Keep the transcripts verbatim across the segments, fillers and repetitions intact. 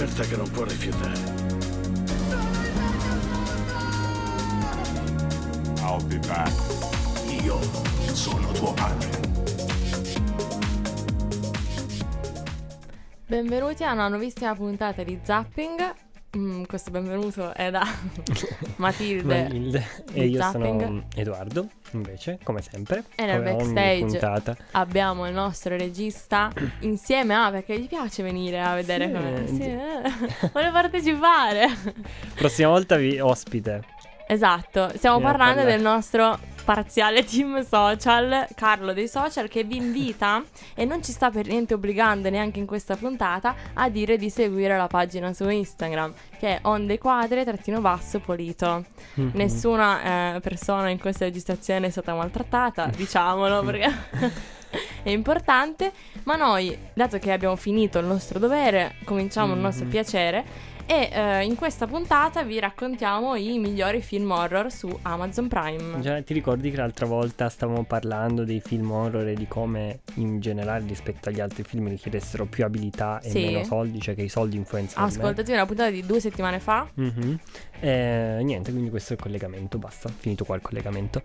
un'offerta che non può rifiutare. I'll be back. Io sono tuo padre. Benvenuti a una nuovissima puntata di Zapping. Mm, questo benvenuto è da Matilde, Matilde. E di io Zapping. sono Edoardo, invece, come sempre. E nel come ogni backstage puntata. abbiamo il nostro regista insieme a, perché gli piace venire a vedere Sì, come di- sì, eh, vuole partecipare. Prossima volta vi ospite. Esatto, stiamo Andiamo a parlando parlare. del nostro parziale team social, Carlo dei social, che vi invita e non ci sta per niente obbligando neanche in questa puntata a dire di seguire la pagina su Instagram, che è onde quadre trattino basso polito. Mhm. Nessuna eh, persona in questa registrazione è stata maltrattata, diciamolo, perché è importante. Ma noi, dato che abbiamo finito il nostro dovere, cominciamo il nostro Mhm. piacere. E eh, in questa puntata vi raccontiamo i migliori film horror su Amazon Prime. Già, ti ricordi che l'altra volta stavamo parlando dei film horror e di come in generale rispetto agli altri film richiedessero più abilità e Sì. meno soldi, cioè che i soldi influenzano il Ascoltati una puntata di due settimane fa. Mhm. Eh, niente, quindi questo è il collegamento, basta, finito qua il collegamento.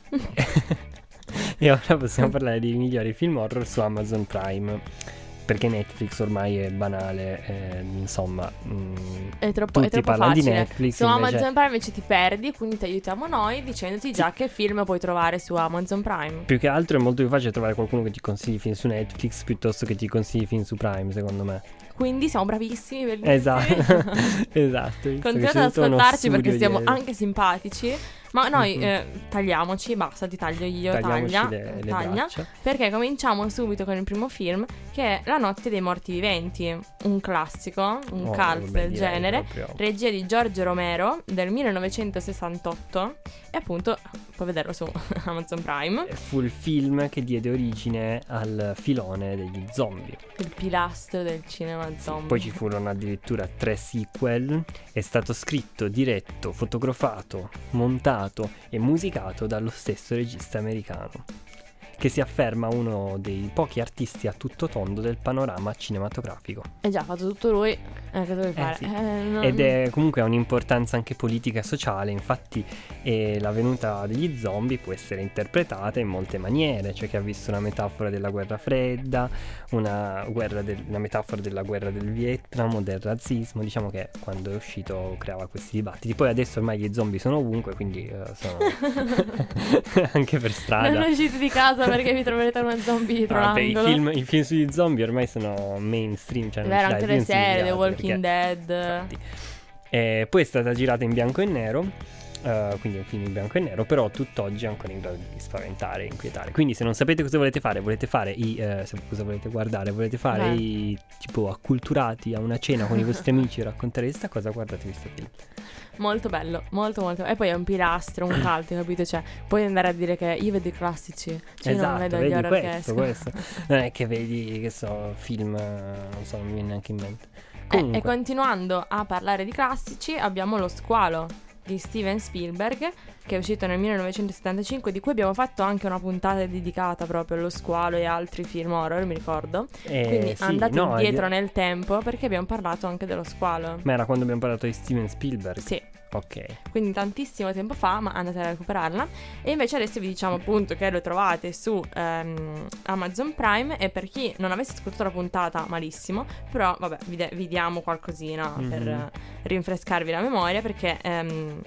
E ora possiamo parlare dei migliori film horror su Amazon Prime. Perché Netflix ormai è banale, eh, insomma, mh, È troppo, è tutti troppo parlano di facile. Netflix, Su invece- Amazon Prime invece ti perdi, quindi ti aiutiamo noi dicendoti già che film puoi trovare su Amazon Prime. più che altro è molto più facile trovare qualcuno che ti consigli film su Netflix piuttosto che ti consigli film su Prime, secondo me. Quindi siamo bravissimi, bellissimi. Esatto, esatto. visto che Continuate c'è ad tutto uno ascoltarci perché studio siamo dietro. anche simpatici. Ma noi Mhm. eh, tagliamoci, basta, ti taglio io, Tagliamoci taglia, le, le taglia. braccia. Perché cominciamo subito con il primo film, che è La notte dei morti viventi, un classico, un Oh, cult vabbè, del direi genere, proprio. regia di Giorgio Romero del millenovecentosessantotto, e appunto puoi vederlo su Amazon Prime. Fu il film che diede origine al filone degli zombie. Il pilastro del cinema zombie. Poi ci furono addirittura tre sequel. È stato scritto, diretto, fotografato, montato e musicato dallo stesso regista americano, che si afferma uno dei pochi artisti a tutto tondo del panorama cinematografico. Eh già, ha fatto tutto lui, eh, che devi fare? sì. Eh, non- Ed è comunque ha un'importanza anche politica e sociale, infatti eh, la venuta degli zombie può essere interpretata in molte maniere. C'è chi ha visto una metafora della guerra fredda, una, guerra del- una metafora della guerra del Vietnam o del razzismo. Diciamo che quando è uscito creava questi dibattiti. Poi adesso ormai gli zombie sono ovunque, quindi eh, sono anche per strada. Non uscite di casa perché vi troverete uno zombie dietro Ah, beh, i, l'angolo. film, i film sugli zombie ormai sono mainstream, cioè È non vero, ci anche dai, le serie, The consigliato, Walking perché- Dead. infatti. Eh, poi è stata girata in bianco e nero, eh, quindi è un film in bianco e nero, però tutt'oggi è ancora in grado di spaventare e inquietare. Quindi se non sapete cosa volete fare, volete fare i eh, se- cosa volete guardare, volete fare Eh. i tipo acculturati a una cena con i vostri amici e raccontare questa cosa, guardate questo film. Molto bello, molto molto. E poi è un pilastro, un cult, capito? Cioè, puoi andare a dire che io vedo i classici, cioè io non Esatto, vedo gli vedi horror che questo, escono. questo. Non è che vedi che so, film, eh, non so, non mi viene neanche in mente. Eh, Comunque, e continuando a parlare di classici, abbiamo Lo squalo di Steven Spielberg, che è uscito nel millenovecentosettantacinque, di cui abbiamo fatto anche una puntata dedicata proprio allo squalo e altri film horror, mi ricordo. eh, Quindi sì, andate no, indietro è- nel tempo, perché abbiamo parlato anche dello squalo. Ma era quando abbiamo parlato di Steven Spielberg? Sì, Ok. quindi tantissimo tempo fa, ma andate a recuperarla. E invece adesso vi diciamo appunto che lo trovate su ehm, Amazon Prime, e per chi non avesse ascoltato la puntata, malissimo, però vabbè, vi, de- vi diamo qualcosina Mhm. per eh, rinfrescarvi la memoria, perché ehm,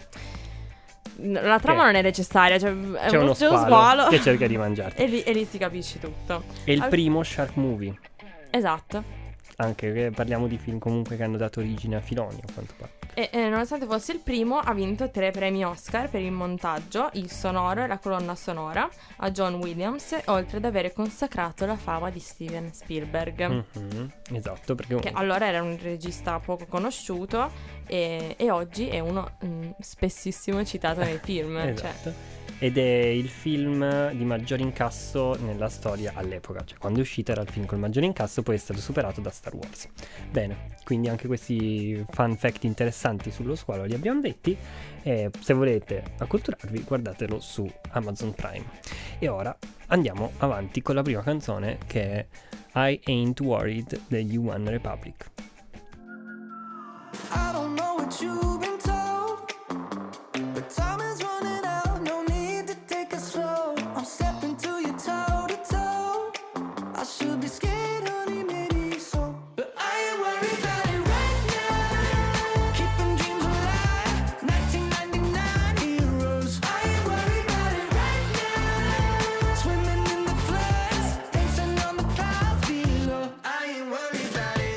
la trama Che? non è necessaria, cioè è C'è uno c'è uno squalo, squalo che cerca di mangiarti. e, lì, e lì si capisce tutto. È il Al- primo Shark Movie, Esatto. anche che parliamo di film comunque che hanno dato origine a filoni, a quanto pare. E eh, nonostante fosse il primo, ha vinto tre premi Oscar per il montaggio, il sonoro e la colonna sonora a John Williams, oltre ad avere consacrato la fama di Steven Spielberg, Mhm, esatto, perché che allora era un regista poco conosciuto e, e oggi è uno mm, spessissimo citato nei film. Cioè, esatto. Ed è il film di maggior incasso nella storia all'epoca, cioè quando è uscito era il film col maggior incasso, poi è stato superato da Star Wars. Bene, quindi anche questi fun fact interessanti sullo squalo li abbiamo detti, e se volete acculturarvi guardatelo su Amazon Prime. E ora andiamo avanti con la prima canzone, che è I Ain't Worried degli One Republic. I don't know what you've been told, but time is running out, no need to take it slow. I'm stepping to you toe to toe. I should be scared, honey, maybe so, but I ain't worried about it right now. Keeping dreams alive, nineteen ninety-nine heroes. I ain't worried about it right now. Swimming in the floods, dancing on the clouds below. I ain't worried about it.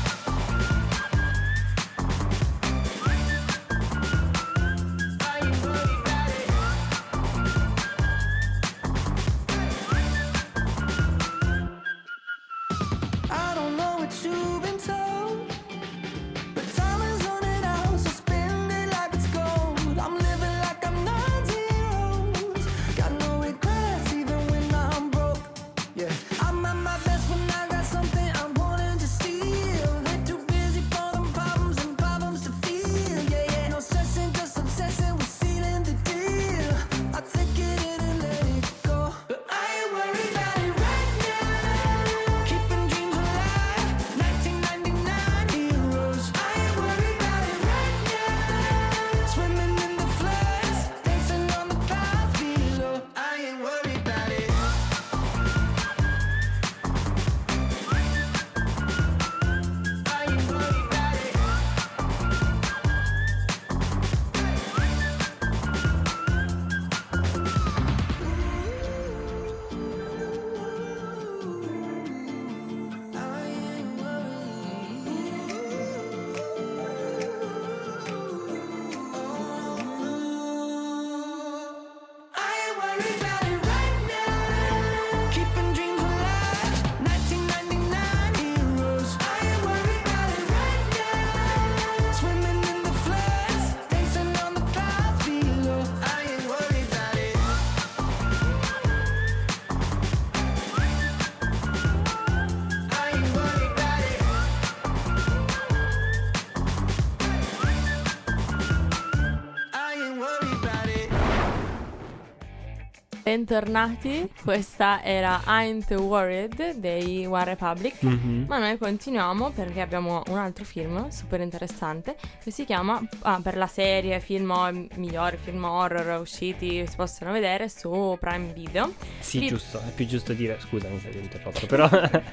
I ain't worried about it. I don't know what you've been told, but time is running out, so spend it like it's gold. I'm living like I'm nine zeros. Got no regrets even when I'm broke. Yeah, I'm at my best when I got something I'm wanting to steal. They're too busy for them problems and problems to feel. Yeah, yeah, no stressing, just obsessing with sealing the deal. I take it in and let it go, but I ain't worried about it right now. Keeping dreams alive, nineteen ninety-nine heroes. I ain't worried about it right now. Swimming in the floods, dancing on the clouds below. I ain't worried about it. I ain't worried about it. I ain't worried. I ain't worried about it right now. Keeping dreams alive, nineteen ninety-nine heroes. I ain't worried about it right now. Swimming in the floods, dancing on the clouds below. I ain't worried about it. I ain't worried about it. I ain't worried about it. Bentornati, questa era Ain't Worried dei One Republic. Mhm. Ma noi continuiamo perché abbiamo un altro film super interessante che si chiama, ah, per la serie film ho- migliori film horror usciti si possono vedere su Prime Video. Sì, Fi- giusto, è più giusto dire, scusami se ti ho interrotto, però,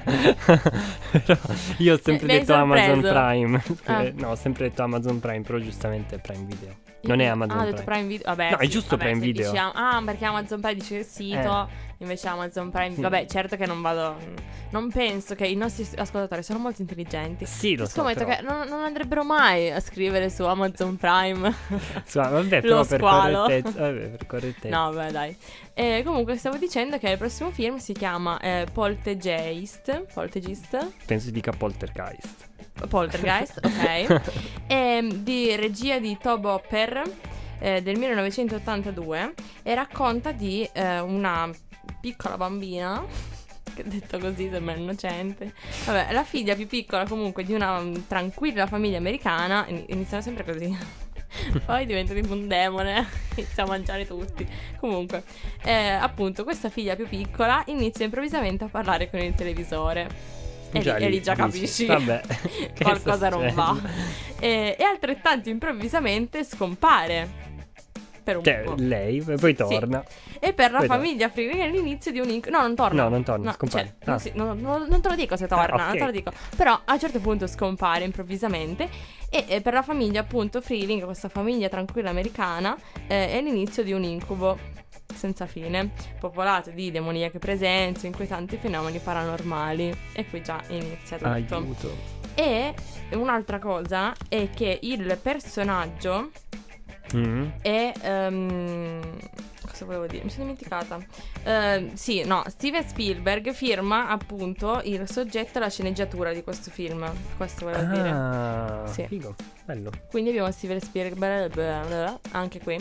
però io ho sempre Mi hai detto Amazon sorpreso. Prime, Ah. no, ho sempre detto Amazon Prime, però giustamente è Prime Video, non è Amazon Ah, ho Prime. detto Prime Video. Vabbè, No, è sì, giusto vabbè, Prime se Video. dici Am- ah, perché Amazon Prime dice il sito, invece Amazon Prime. Sì. Vabbè, certo che non vado. Non penso che i nostri ascoltatori sono molto intelligenti. Sì, lo so, Scommetto però. che non, non andrebbero mai a scrivere su Amazon Prime. Insomma, vabbè, Lo però per squalo. correttezza, vabbè, per correttezza. No, vabbè, dai. Eh, comunque, stavo dicendo che il prossimo film si chiama eh, Poltergeist. Poltergeist. Penso dica Poltergeist. Poltergeist, ok. È di regia di Tobe Hooper eh, del millenovecentottantadue e racconta di eh, una piccola bambina, che detto così sembra innocente. Vabbè, la figlia più piccola comunque di una um, tranquilla famiglia americana. in- Iniziano sempre così. Poi diventa tipo un demone, inizia a mangiare tutti. Comunque, eh, appunto, questa figlia più piccola inizia improvvisamente a parlare con il televisore. E, Già lì, e lì lì già dici, capisci vabbè, che qualcosa sta non va. succedendo? E, e altrettanto improvvisamente scompare per un Cioè, po'. lei e poi Sì, torna. sì. E per la Poi torna. famiglia Freeling è l'inizio di un inc- No, non torna. No, non torna, scompare. cioè, non, Ah. si- non- non- non te lo dico se torna, Ah, ok. non te lo dico. Però a un certo punto scompare improvvisamente. E, e per la famiglia appunto Freeling, questa famiglia tranquilla americana, eh, è l'inizio di un incubo senza fine, popolato di demoniache presenze, inquietanti fenomeni paranormali. E qui già inizia tutto. Aiuto. E un'altra cosa è che il personaggio Mm. è ehm, cosa volevo dire? Mi sono dimenticata. Ehm, sì, no, Steven Spielberg firma appunto il soggetto e la sceneggiatura di questo film. Questo volevo dire. Ah, Sì. figo, bello. Quindi abbiamo Steven Spielberg anche qui.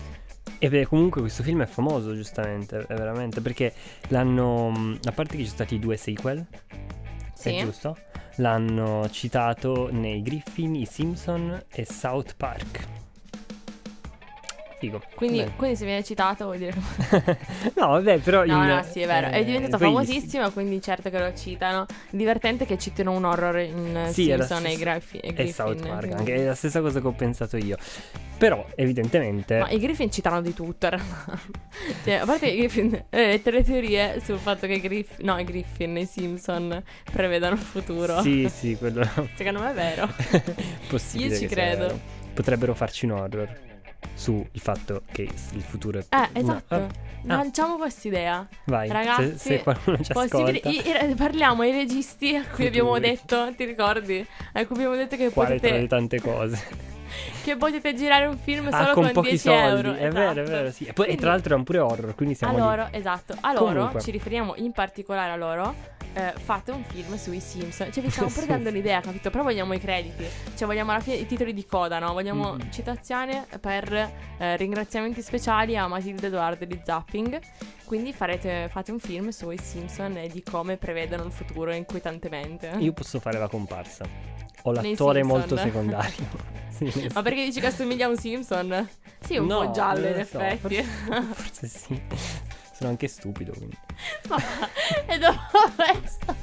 E beh, comunque questo film è famoso, giustamente, è veramente, perché l'hanno, a parte che ci sono stati due sequel, Sì. è giusto? L'hanno citato nei Griffin, i Simpson e South Park. figo. Quindi, Bene. quindi se viene citato vuol dire che... No, vabbè, però No, in- no, sì, è vero. È eh, diventato poi- famosissimo, quindi certo che lo citano. Divertente che citino un horror in Sì, è la Simpson e, stessa- Graffi- e e Griffin. South Park quindi- anche, è la stessa cosa che ho pensato io. Però evidentemente Ma i Griffin citano di tutto, in realtà. Cioè, a parte i Griffin, eh, tutte le teorie sul fatto che i Griffin, no, i Griffin e i Simpson prevedano il futuro. Sì, sì, quello Secondo me è vero. possibile Io ci che sia credo. vero. Potrebbero farci un horror sul fatto che il futuro è Eh, esatto. no, ah, Lanciamo quest'idea. vai, Ragazzi, se, se qualcuno ci possibili- ascolta. i- i- parliamo ai registi a cui abbiamo Futuri. detto, ti ricordi? A cui abbiamo detto che Quale tra le potete, tante cose. che potete girare un film Ah, solo con con, pochi dieci soldi, euro. è vero, è esatto. vero, sì. E, poi, e Quindi- tra l'altro erano pure horror, quindi A siamo lì. loro, esatto. A loro Comunque. ci riferiamo in particolare a loro. eh, fate un film sui Simpson. Cioè, vi stiamo pure dando l'idea, capito? Però vogliamo i crediti. Cioè, vogliamo alla fine i titoli di coda, no? Vogliamo Mm. citazioni per eh, ringraziamenti speciali a Matilde Edoardo di Zapping. Quindi farete, fate un film sui Simpson e di come prevedono il futuro inquietantemente. Io posso fare la comparsa. Ho Nei l'attore Simpson. molto secondario. Sì, nel- Ma perché dici che assomiglia a un Simpson? Sì, un No, po' giallo in non lo so, effetti. Forse sì. Sono anche stupido, quindi. Ma e dopo questo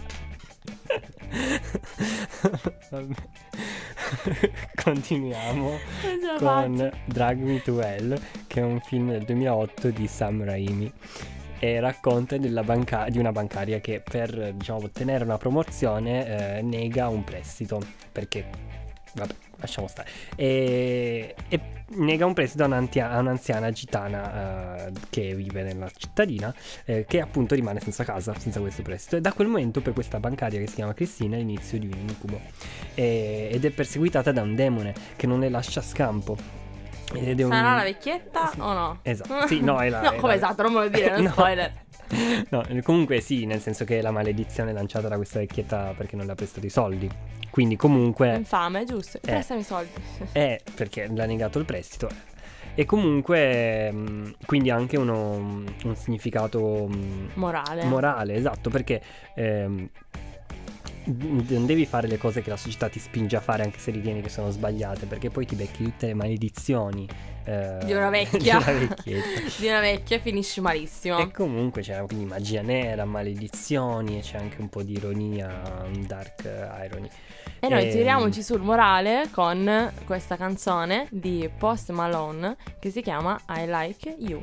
Vabbè. Continuiamo non ce la con faccio. Drag Me to Hell, che è un film del duemilaotto di Sam Raimi e racconta della banca- di una bancaria che per, diciamo, ottenere una promozione eh, nega un prestito perché vabbè, lasciamo stare e, e nega un prestito a, un'antia- a un'anziana gitana eh, che vive nella cittadina, eh, che appunto rimane senza casa, senza questo prestito, e da quel momento per questa bancaria che si chiama Cristina è l'inizio di un incubo. E- ed è perseguitata da un demone che non le lascia scampo. Ed è un- Sarà la vecchietta o no? Esatto, sì, no, è la- No, è come la- esatto, non me lo dire, non No. spoiler. No, comunque sì, nel senso che la maledizione è lanciata da questa vecchietta perché non le ha prestato i soldi. Quindi comunque Infame, giusto? Prestami i soldi. è perché le ha negato il prestito. E comunque mh, quindi ha anche uno, un significato mh, Morale. morale, esatto, perché ehm, non devi fare le cose che la società ti spinge a fare anche se ritieni che sono sbagliate, perché poi ti becchi tutte le maledizioni eh, Di una vecchia. di una vecchietta. Di una vecchia e finisci malissimo. E comunque c'è quindi magia nera, maledizioni, e c'è anche un po' di ironia, un dark irony. E noi Ehm, tiriamoci sul morale con questa canzone di Post Malone che si chiama I Like You.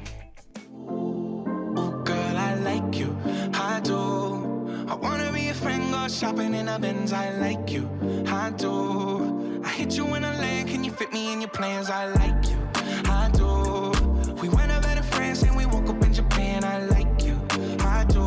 Oh girl, I like you, I do. I wanna be a friend, go shopping in a Benz. I like you, I do. I hit you in a land, can you fit me in your plans? I like you, I do. We went over to France and we woke up in Japan. I like you, I do.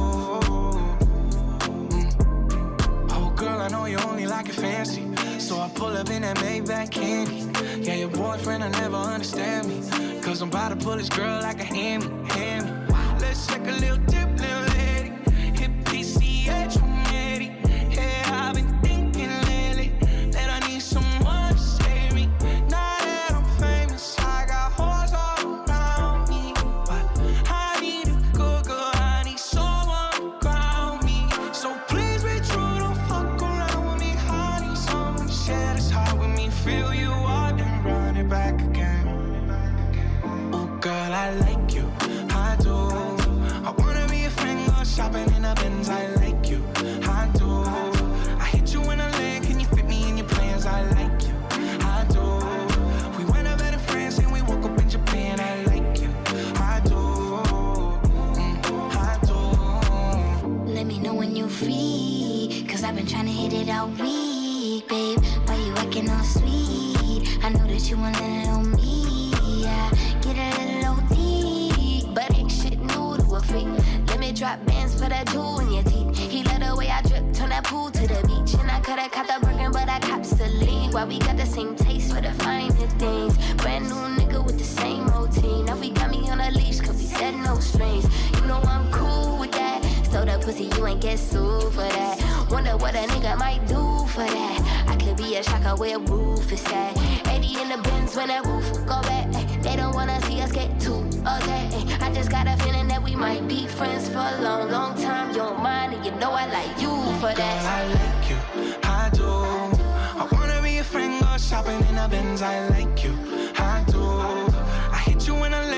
Mm. Oh girl, I know you only like it fancy, so I pull up in that Maybach candy. Yeah, your boyfriend will never understand me, cause I'm about to pull this girl like a hammy, hammy. Let's take a little dip, little lady. Hit P C H one eighty. Yeah, I've been thinking lately that I need someone to save me. Now that I'm famous, I got hoes all around me, but I need a good girl, I need someone to ground me. So please be true, don't fuck around with me. I need someone to share this heart with me. Feel you out and run it back again. Oh girl, I like you, I do. I wanna be a friend, go shopping in a Benz. I like you, I do. I hit you in a land, can you fit me in your plans? I like you, I do. We went over to France and we woke up in Japan. I like you, I do. Mm, I do. Let me know when you're free, cause I've been trying to hit it all week, babe. Why you acting all sweet? I know that you want it on me, yeah. Get a little O T, but ain't shit new to a freak. Let me drop bands for that jewel in your teeth. He let the way I drip, turn that pool to the beach. And I coulda caught the Birkin, but I cops the lead. Why we got the same taste for the finer things. Brand new nigga with the same routine. Now we got me on a leash, cause we said no strings. You know I'm cool with that. So the pussy, you ain't get sued for that. Wonder what a nigga might do for that. I could be a shocker where roof is at. eighty in the Benz when that roof go back. They don't wanna see us get too okay. I just got a feeling that we might be friends for a long, long time. You don't mind, and you know I like you for Girl, that. I like you, I do. I wanna be a friend, go shopping in a Benz. I like you, I do. I hit you in a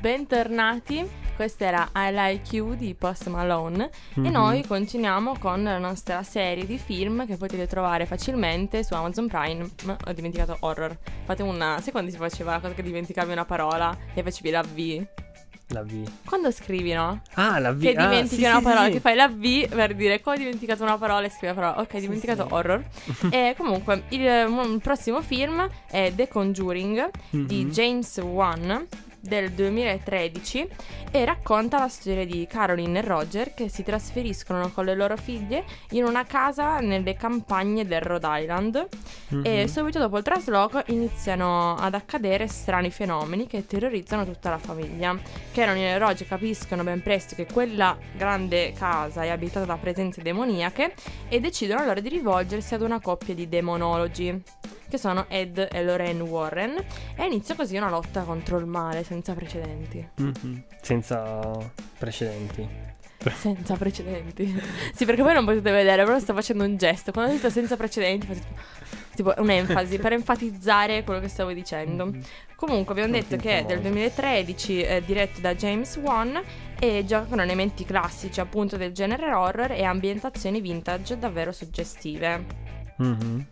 bentornati. Questa era I Like You di Post Malone. Mhm. E noi continuiamo con la nostra serie di film che potete trovare facilmente su Amazon Prime. Ho dimenticato horror. Fate una... Sai quando si faceva la cosa che dimenticavi una parola e facevi la V? La V. Quando scrivi, no? Ah, la V. Che ah, dimentichi sì, una sì, parola, sì. che fai la V per dire come ho dimenticato una parola e scrivi la parola. Ok, dimenticato sì. horror. E comunque il, il prossimo film è The Conjuring di Mhm. James Wan del duemilatredici e racconta la storia di Caroline e Roger che si trasferiscono con le loro figlie in una casa nelle campagne del Rhode Island. E Mhm. subito dopo il trasloco iniziano ad accadere strani fenomeni che terrorizzano tutta la famiglia. Caroline e Roger capiscono ben presto che quella grande casa è abitata da presenze demoniache e decidono allora di rivolgersi ad una coppia di demonologi che sono Ed e Lorraine Warren, e inizia così una lotta contro il male senza precedenti. Mhm. Senza precedenti. Senza precedenti. Sì, perché voi non potete vedere, però sto facendo un gesto. Quando ho detto senza precedenti, faccio tipo, tipo un'enfasi per enfatizzare quello che stavo dicendo. Mhm. Comunque abbiamo Un detto film che è del famoso. duemilatredici, eh, diretto da James Wan, e gioca con elementi classici appunto del genere horror e ambientazioni vintage davvero suggestive. Mhm.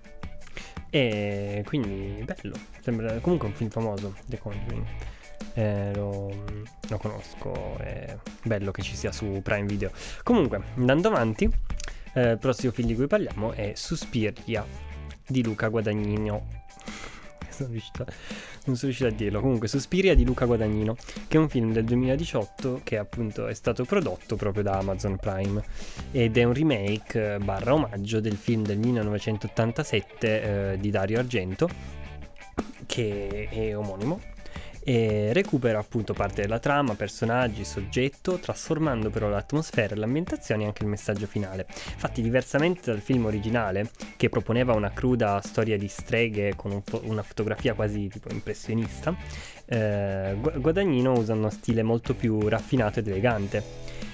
E quindi bello. Sembra comunque un film famoso, The Conjuring. Eh, lo, lo conosco, è bello che ci sia su Prime Video. Comunque, andando avanti, eh, il prossimo film di cui parliamo è Suspiria di Luca Guadagnino. Sono riuscito, non sono riuscito a dirlo. Comunque, Suspiria di Luca Guadagnino, che è un film del duemiladiciotto che appunto è stato prodotto proprio da Amazon Prime ed è un remake eh, barra omaggio del film del millenovecentottantasette eh, di Dario Argento, che è omonimo, e recupera appunto parte della trama, personaggi, soggetto, trasformando però l'atmosfera, l'ambientazione e anche il messaggio finale. Infatti, diversamente dal film originale, che proponeva una cruda storia di streghe con un fo- una fotografia quasi tipo impressionista, eh, Gu- Guadagnino usa uno stile molto più raffinato ed elegante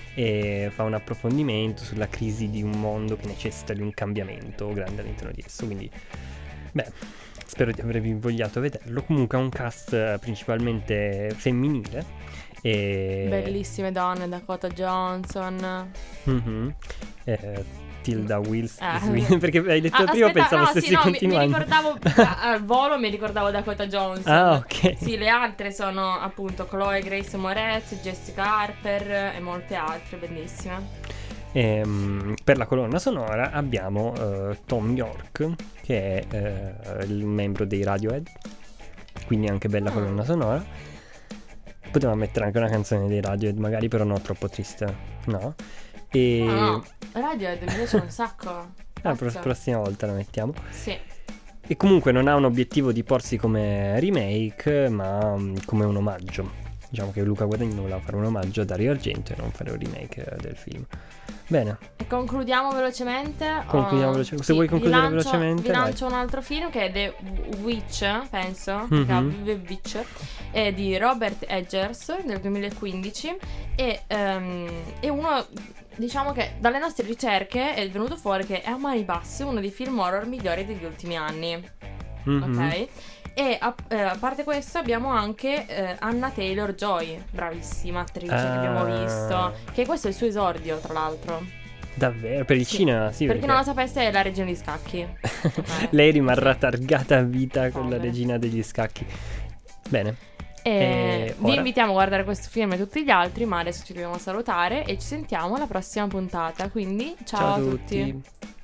e fa un approfondimento sulla crisi di un mondo che necessita di un cambiamento grande all'interno di esso. Quindi, beh, spero di avervi invogliato a vederlo. Comunque ha un cast eh, principalmente femminile e... Bellissime donne, Dakota Johnson. Mhm. Eh, Tilda Wills Eh. perché hai detto Ah, prima, aspetta, pensavo no, stessi sì, no, mi- mi, continuando. ricordavo a- al volo mi ricordavo Dakota Johnson. Ah, ok. Sì, le altre sono appunto Chloe Grace Moretz, Jessica Harper e molte altre bellissime. Ehm, per la colonna sonora abbiamo eh, Tom York, che è eh, il membro dei Radiohead, quindi anche bella Mm. colonna sonora. Potevamo mettere anche una canzone dei Radiohead, magari, però no, troppo triste, no? E Ah, no, Radiohead mi piace un sacco. la pro- Cazzo. prossima volta la mettiamo. Sì. E comunque non ha un obiettivo di porsi come remake, ma mm, come un omaggio. Diciamo che Luca Guadagnino voleva fare un omaggio a Dario Argento e non fare un remake eh, del film. Bene. E concludiamo velocemente. Concludiamo Oh, veloce- se sì, vuoi concludere vi lancio- velocemente, Vi vai. lancio un altro film che è The Witch, penso. Mhm. che è The Witch, è di Robert Eggers del duemilaquindici. E ehm, è uno, diciamo che dalle nostre ricerche è venuto fuori che è a mani basse uno dei film horror migliori degli ultimi anni. Mhm. Ok? E a, eh, a parte questo abbiamo anche eh, Anna Taylor-Joy, bravissima attrice che abbiamo Ah. visto, che questo è il suo esordio tra l'altro. Davvero? Per il Sì. cinema, sì. Per chi perché non lo sapesse è la regina di scacchi. Eh, lei rimarrà sì. targata a vita con la Povera. regina degli scacchi. Bene. E E vi ora? invitiamo a guardare questo film e tutti gli altri, ma adesso ci dobbiamo salutare e ci sentiamo alla prossima puntata. Quindi ciao, Ciao a a tutti. tutti.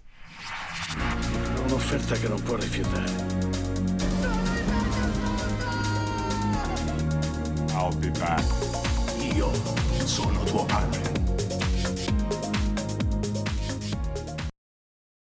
Un'offerta che non può rifiutare. I'll be back. Io sono tuo padre.